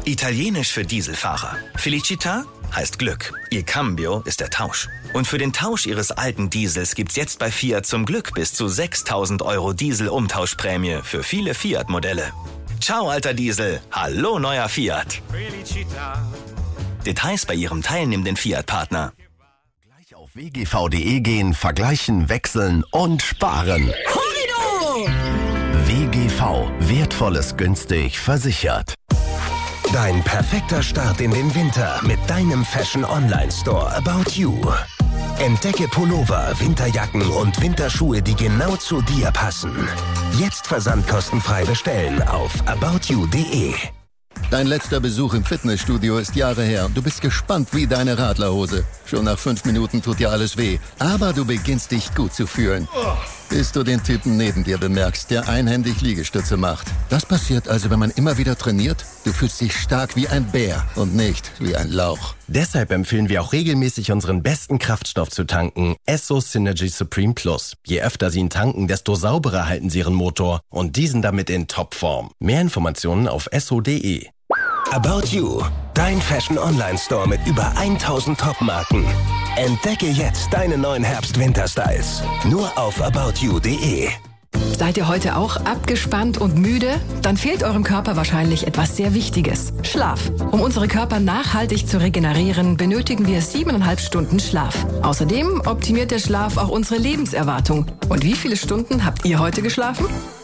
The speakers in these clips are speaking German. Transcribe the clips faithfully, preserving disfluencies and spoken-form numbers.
Italienisch für Dieselfahrer. Felicità heißt Glück. Il Cambio ist der Tausch. Und für den Tausch Ihres alten Diesels gibt's jetzt bei Fiat zum Glück bis zu sechstausend Euro Diesel-Umtauschprämie für viele Fiat-Modelle. Ciao, alter Diesel. Hallo, neuer Fiat. Felicità. Details bei Ihrem teilnehmenden Fiat-Partner. Gleich auf w g v punkt d e gehen, vergleichen, wechseln und sparen. Horrido! W G V. Wertvolles günstig versichert. Dein perfekter Start in den Winter mit deinem Fashion-Online-Store About You. Entdecke Pullover, Winterjacken und Winterschuhe, die genau zu dir passen. Jetzt versandkostenfrei bestellen auf about you punkt d e. Dein letzter Besuch im Fitnessstudio ist Jahre her. Du bist gespannt wie deine Radlerhose. Schon nach fünf Minuten tut dir alles weh. Aber du beginnst dich gut zu fühlen. Bis du den Typen neben dir bemerkst, der einhändig Liegestütze macht. Das passiert also, wenn man immer wieder trainiert. Du fühlst dich stark wie ein Bär und nicht wie ein Lauch. Deshalb empfehlen wir auch regelmäßig unseren besten Kraftstoff zu tanken, Esso Synergy Supreme Plus. Je öfter Sie ihn tanken, desto sauberer halten Sie Ihren Motor und diesen damit in Topform. Mehr Informationen auf esso punkt d e. About You, dein Fashion-Online-Store mit über tausend Top-Marken. Entdecke jetzt deine neuen Herbst-Winter-Styles. Nur auf about you punkt d e. Seid ihr heute auch abgespannt und müde? Dann fehlt eurem Körper wahrscheinlich etwas sehr Wichtiges. Schlaf. Um unsere Körper nachhaltig zu regenerieren, benötigen wir siebeneinhalb Stunden Schlaf. Außerdem optimiert der Schlaf auch unsere Lebenserwartung. Und wie viele Stunden habt ihr heute geschlafen?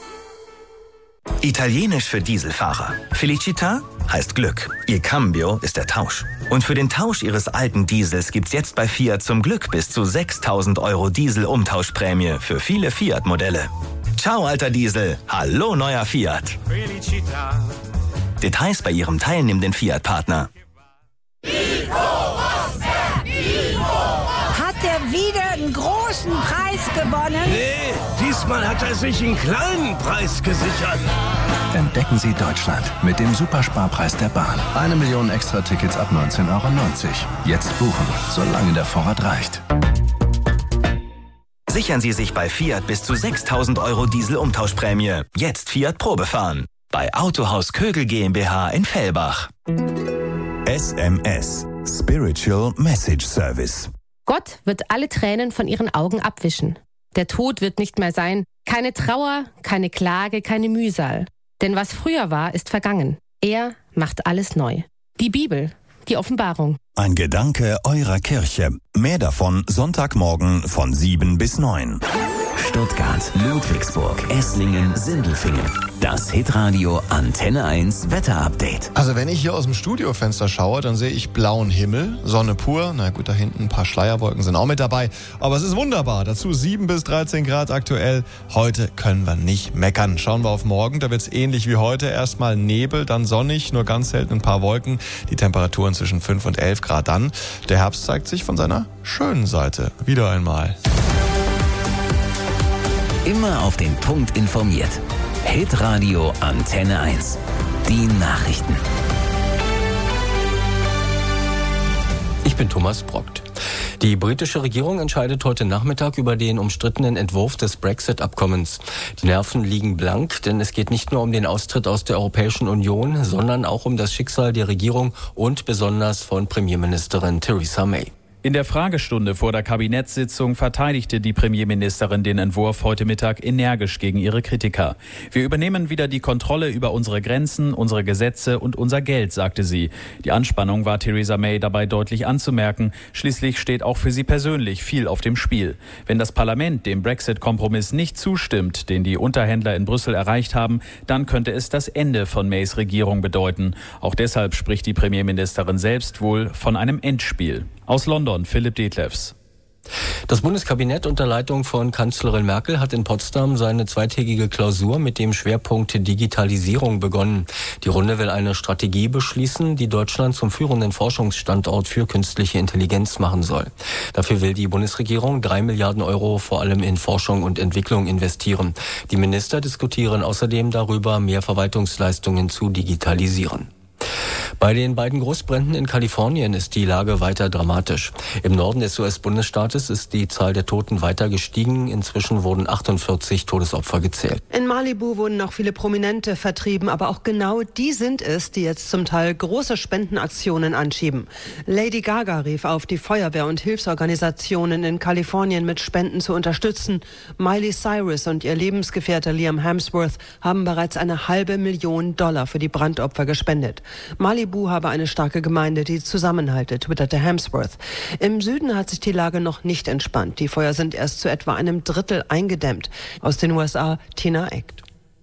Italienisch für Dieselfahrer. Felicità heißt Glück. Il Cambio ist der Tausch. Und für den Tausch Ihres alten Diesels gibt's jetzt bei Fiat zum Glück bis zu sechstausend Euro Diesel-Umtauschprämie für viele Fiat-Modelle. Ciao, alter Diesel. Hallo, neuer Fiat. Felicità. Details bei Ihrem teilnehmenden Fiat-Partner. Hat er wieder einen großen Preis gewonnen? Nee, diesmal hat er sich einen kleinen Preis gesichert. Entdecken Sie Deutschland mit dem Supersparpreis der Bahn. Eine Million extra Tickets ab neunzehn Euro neunzig. Jetzt buchen, solange der Vorrat reicht. Sichern Sie sich bei Fiat bis zu sechstausend Euro Diesel-Umtauschprämie. Jetzt Fiat Probe fahren. Bei Autohaus Kögel GmbH in Fellbach. S M S. Spiritual Message Service. Gott wird alle Tränen von ihren Augen abwischen. Der Tod wird nicht mehr sein. Keine Trauer, keine Klage, keine Mühsal. Denn was früher war, ist vergangen. Er macht alles neu. Die Bibel, die Offenbarung. Ein Gedanke eurer Kirche. Mehr davon Sonntagmorgen von sieben bis neun. Stuttgart, Ludwigsburg, Esslingen, Sindelfingen. Das Hitradio Antenne eins Wetterupdate. Also wenn ich hier aus dem Studiofenster schaue, dann sehe ich blauen Himmel, Sonne pur. Na gut, da hinten ein paar Schleierwolken sind auch mit dabei. Aber es ist wunderbar. Dazu sieben bis dreizehn Grad aktuell. Heute können wir nicht meckern. Schauen wir auf morgen. Da wird es ähnlich wie heute. Erstmal Nebel, dann sonnig, nur ganz selten ein paar Wolken. Die Temperaturen zwischen fünf und elf Grad dann. Der Herbst zeigt sich von seiner schönen Seite. Wieder einmal. Immer auf den Punkt informiert. Hitradio Antenne eins. Die Nachrichten. Ich bin Thomas Brockt. Die britische Regierung entscheidet heute Nachmittag über den umstrittenen Entwurf des Brexit-Abkommens. Die Nerven liegen blank, denn es geht nicht nur um den Austritt aus der Europäischen Union, sondern auch um das Schicksal der Regierung und besonders von Premierministerin Theresa May. In der Fragestunde vor der Kabinettssitzung verteidigte die Premierministerin den Entwurf heute Mittag energisch gegen ihre Kritiker. Wir übernehmen wieder die Kontrolle über unsere Grenzen, unsere Gesetze und unser Geld, sagte sie. Die Anspannung war Theresa May dabei deutlich anzumerken. Schließlich steht auch für sie persönlich viel auf dem Spiel. Wenn das Parlament dem Brexit-Kompromiss nicht zustimmt, den die Unterhändler in Brüssel erreicht haben, dann könnte es das Ende von Mays Regierung bedeuten. Auch deshalb spricht die Premierministerin selbst wohl von einem Endspiel. Aus London, Philipp Detlefs. Das Bundeskabinett unter Leitung von Kanzlerin Merkel hat in Potsdam seine zweitägige Klausur mit dem Schwerpunkt Digitalisierung begonnen. Die Runde will eine Strategie beschließen, die Deutschland zum führenden Forschungsstandort für künstliche Intelligenz machen soll. Dafür will die Bundesregierung drei Milliarden Euro vor allem in Forschung und Entwicklung investieren. Die Minister diskutieren außerdem darüber, mehr Verwaltungsleistungen zu digitalisieren. Bei den beiden Großbränden in Kalifornien ist die Lage weiter dramatisch. Im Norden des U S-Bundesstaates ist die Zahl der Toten weiter gestiegen. Inzwischen wurden achtundvierzig Todesopfer gezählt. In Malibu wurden noch viele Prominente vertrieben, aber auch genau die sind es, die jetzt zum Teil große Spendenaktionen anschieben. Lady Gaga rief auf, die Feuerwehr und Hilfsorganisationen in Kalifornien mit Spenden zu unterstützen. Miley Cyrus und ihr Lebensgefährte Liam Hemsworth haben bereits eine halbe Million Dollar für die Brandopfer gespendet. Malibu habe eine starke Gemeinde, die zusammenhalte, twitterte Hemsworth. Im Süden hat sich die Lage noch nicht entspannt. Die Feuer sind erst zu etwa einem Drittel eingedämmt. Aus den U S A, Tina Eck.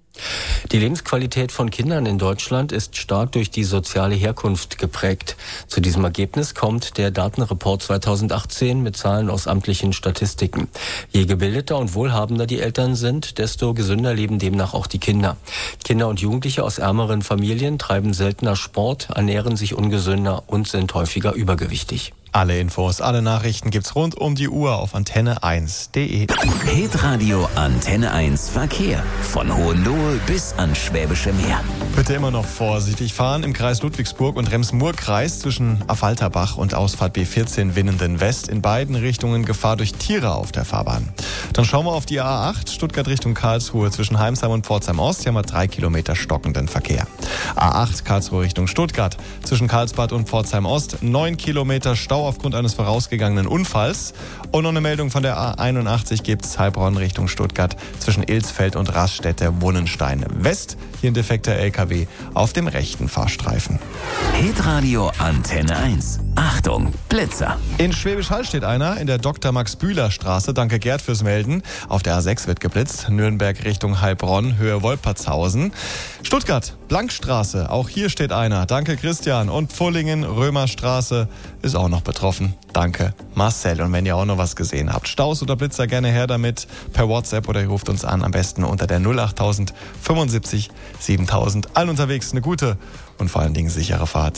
Die Lebensqualität von Kindern in Deutschland ist stark durch die soziale Herkunft geprägt. Zu diesem Ergebnis kommt der Datenreport zweitausendachtzehn mit Zahlen aus amtlichen Statistiken. Je gebildeter und wohlhabender die Eltern sind, desto gesünder leben demnach auch die Kinder. Kinder und Jugendliche aus ärmeren Familien treiben seltener Sport, ernähren sich ungesünder und sind häufiger übergewichtig. Alle Infos, alle Nachrichten gibt's rund um die Uhr auf antenne eins punkt de. Hitradio Antenne eins Verkehr. Von Hohenlohe bis ans Schwäbische Meer. Bitte immer noch vorsichtig fahren im Kreis Ludwigsburg und Rems-Murr-Kreis zwischen Affalterbach und Ausfahrt B vierzehn Winnenden West. In beiden Richtungen Gefahr durch Tiere auf der Fahrbahn. Dann schauen wir auf die A acht, Stuttgart Richtung Karlsruhe zwischen Heimsheim und Pforzheim Ost. Hier haben wir drei Kilometer stockenden Verkehr. A acht, Karlsruhe Richtung Stuttgart zwischen Karlsbad und Pforzheim Ost. neun Kilometer Stau aufgrund eines vorausgegangenen Unfalls. Und noch eine Meldung von der A einundachtzig gibt's Heilbronn Richtung Stuttgart zwischen Ilsfeld und Raststätte-Wunnenstein West. Hier ein defekter L K W auf dem rechten Fahrstreifen. Hitradio Antenne eins. Achtung, Blitzer. In Schwäbisch Hall steht einer in der Doktor Max Bühler Straße. Danke Gerd fürs Melden. Auf der A sechs wird geblitzt. Nürnberg Richtung Heilbronn, Höhe Wolpertshausen. Stuttgart, Blankstraße. Auch hier steht einer. Danke Christian. Und Pfullingen, Römerstraße ist auch noch betroffen. Danke Marcel. Und wenn ihr auch noch was gesehen habt, Staus oder Blitzer, gerne her damit per WhatsApp oder ihr ruft uns an. Am besten unter der null acht null null fünfundsiebzig siebentausend. Allen unterwegs eine gute und vor allen Dingen sichere Fahrt.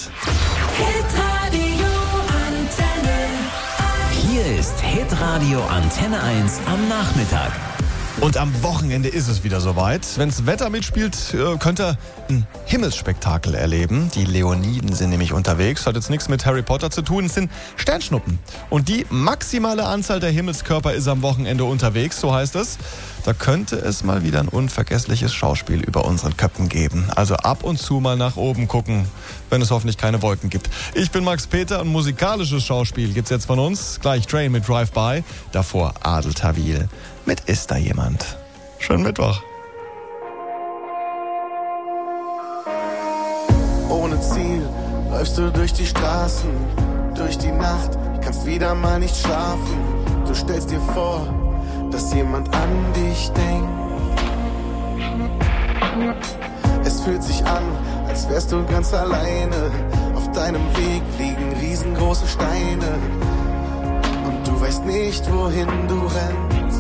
Hier ist Hitradio Antenne eins am Nachmittag. Und am Wochenende ist es wieder soweit. Wenn's Wetter mitspielt, könnt ihr ein Himmelsspektakel erleben. Die Leoniden sind nämlich unterwegs. Hat jetzt nichts mit Harry Potter zu tun. Es sind Sternschnuppen. Und die maximale Anzahl der Himmelskörper ist am Wochenende unterwegs, so heißt es. Da könnte es mal wieder ein unvergessliches Schauspiel über unseren Köpfen geben. Also ab und zu mal nach oben gucken, wenn es hoffentlich keine Wolken gibt. Ich bin Max Peter und musikalisches Schauspiel gibt's jetzt von uns. Gleich Train mit Drive-By. Davor Adel Tawil mit Ist da jemand? Schönen Mittwoch. Ohne Ziel läufst du durch die Straßen, durch die Nacht, kannst wieder mal nicht schlafen. Du stellst dir vor, dass jemand an dich denkt. Es fühlt sich an, als wärst du ganz alleine. Auf deinem Weg liegen riesengroße Steine und du weißt nicht, wohin du rennst.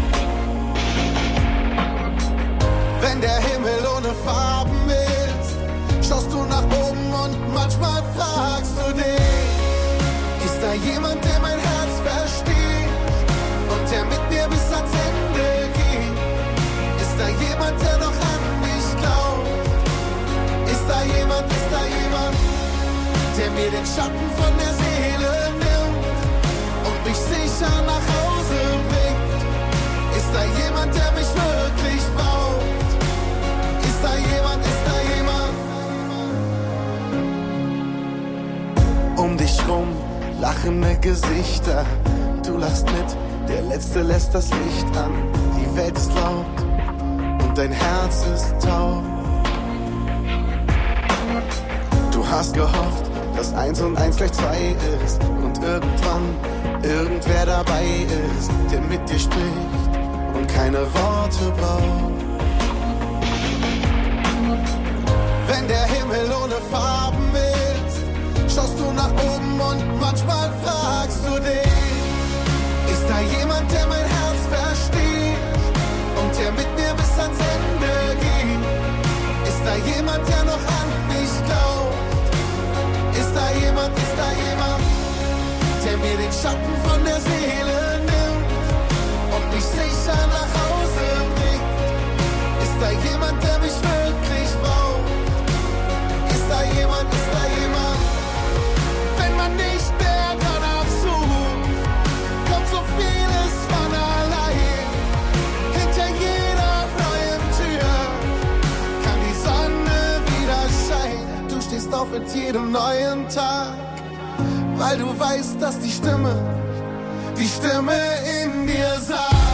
Wenn der Himmel ohne Farben ist, schaust du nach oben und manchmal fragst du dich, ist da jemand, der mein Herz versteht und der mit mir bis ans Ende geht? Ist da jemand, der noch an mich glaubt? Ist da jemand, ist da jemand, der mir den Schatten von der Seele nimmt und mich sicher nach Hause bringt? Ist da jemand, der mich wirklich braucht? Ist da jemand, ist da jemand? Um dich rum lachende Gesichter, du lachst mit, der Letzte lässt das Licht an. Die Welt ist laut und dein Herz ist taub. Du hast gehofft, dass eins und eins gleich zwei ist und irgendwann irgendwer dabei ist, der mit dir spricht und keine Worte braucht. Wenn der Himmel ohne Farben ist, schaust du nach oben und manchmal fragst du dich, ist da jemand, der mein Herz versteht und der mit mir bis ans Ende geht? Ist da jemand, der noch an mich glaubt? Ist da jemand, ist da jemand, der mir den Schatten von der Seele nimmt und mich sicher nach Hause bringt? Ist da jemand, der mich wirklich braucht? Ist da jemand, ist da jemand? jedem neuen Tag, weil du weißt, dass die Stimme, die Stimme in dir sagt.